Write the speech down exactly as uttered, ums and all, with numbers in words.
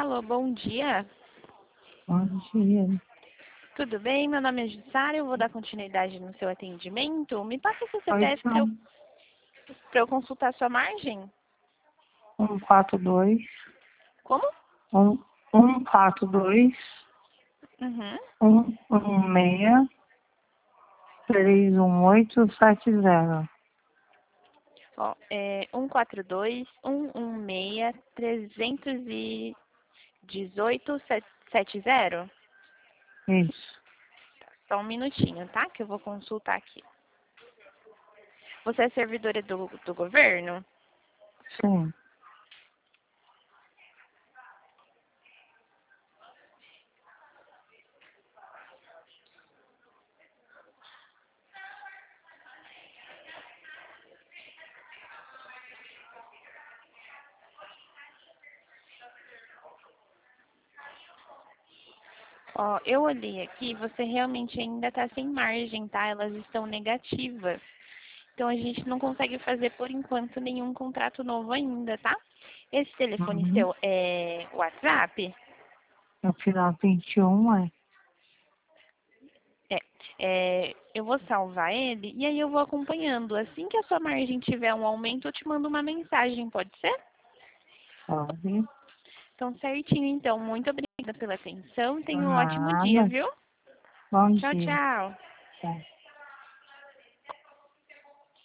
Alô, bom dia. Bom dia. Tudo bem? Meu nome é Jussara, eu vou dar continuidade no seu atendimento. Me passa o seu Oi, C P F para eu, João. pra eu consultar a sua margem. um quatro dois, Como? um, um quatro dois, Uhum. um um seis, três um oito sete zero. Ó, é um quatro dois, um um seis, três um oito, sete zero. Isso. Só um minutinho, tá? Que eu vou consultar aqui. Você é servidora do, do governo? Sim. Ó, eu olhei aqui, você realmente ainda está sem margem, tá? Elas estão negativas. Então a gente não consegue fazer por enquanto nenhum contrato novo ainda, tá? Esse telefone Uhum. seu é WhatsApp? No final vinte e um, é. É, é, eu vou salvar ele e aí eu vou acompanhando. Assim que a sua margem tiver um aumento, eu te mando uma mensagem, pode ser? Pode. Então, certinho, então. Muito obrigada pela atenção. Tenha um ótimo dia, Nada. viu? Bom Tchau, dia. tchau. Tchau.